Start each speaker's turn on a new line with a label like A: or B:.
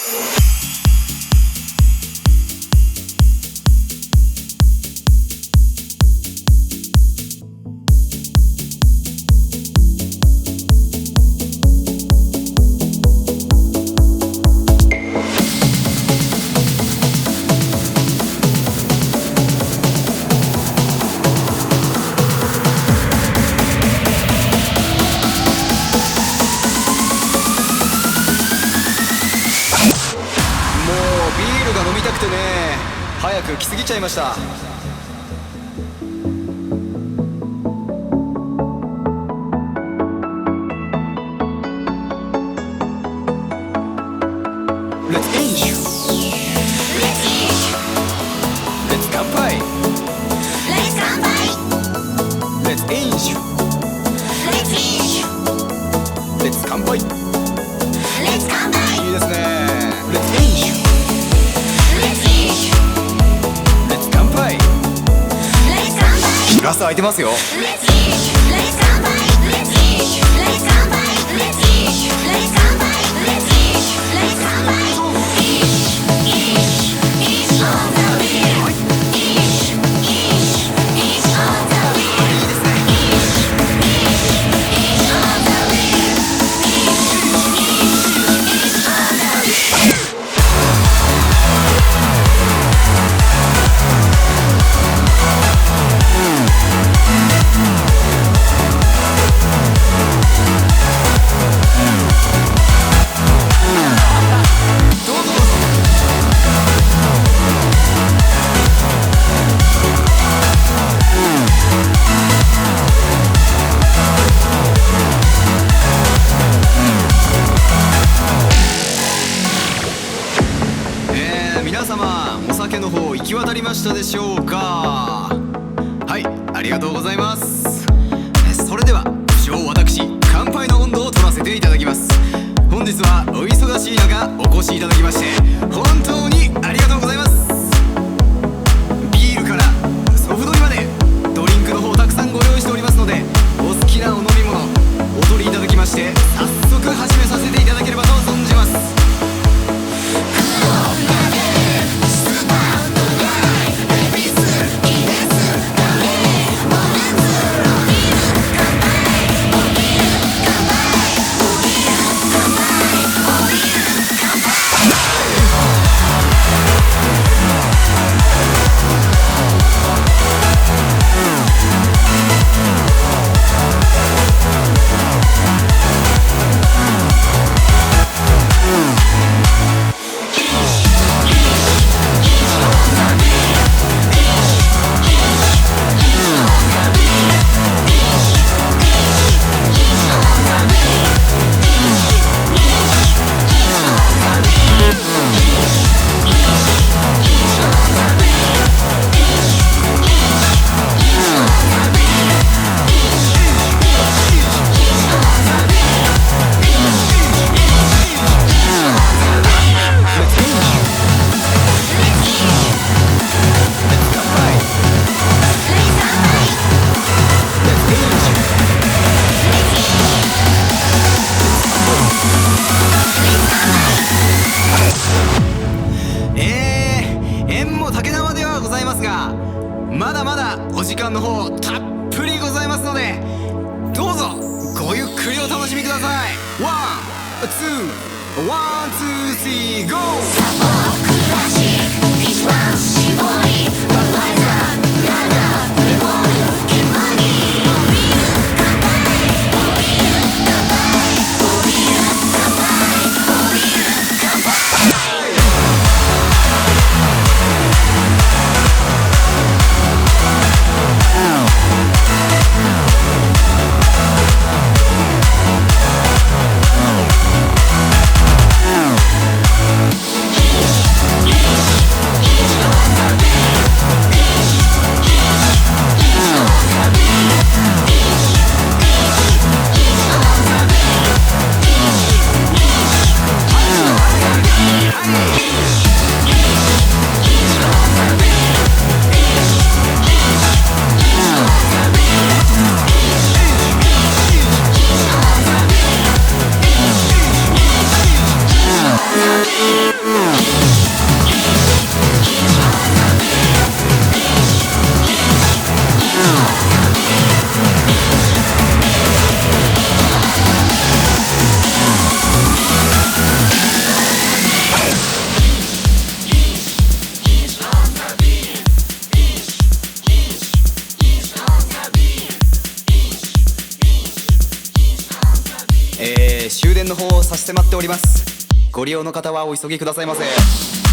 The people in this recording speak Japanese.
A: 早く来すぎちゃいました。Let's eat.
B: Let's eat.
A: Let's 乾杯。
B: Let's 乾杯。
A: Let's eat.
B: Let's eat.
A: Let's 乾杯。
B: Let's 乾杯。
A: いいですね。Let's eat.
B: Let's eat.
A: Let's 乾杯。
B: Let's 乾杯。
A: グラス空いてますよ。
B: Let's eat. Let's 乾杯。Let's eat. Let's 乾杯。Let's eat. Let's 乾杯。Let's eat. Let's 乾杯。Eat all the beer. Eat all the beer.
A: いいですね。
B: Eat all the beer. Eat all the beer. 皆様お酒の方行き渡りましたでしょうか。はい、ありがとうございます。それでは不詳私乾杯の温度を取らせていただきます。本日はお忙しい中お越しいただきまして本当にありがとうございます。ビールからソフトにまでドリンクの方たくさんご用意しておりますので、お好きなお飲み物お取りいただきまして早速始めさせていただければと存じます。縁も竹玉ではございますが、まだまだお時間の方たっぷりございますので、どうぞごゆっくりお楽しみください。ワン、ツー、ワン、ツー、スリー、ゴー。サポクラシック一番搾りバドワイザーラガーレモンケマニーオビール乾杯オビール乾杯オビール乾杯オビール乾杯。 差し迫っております。ご利用の方はお急ぎくださいませ。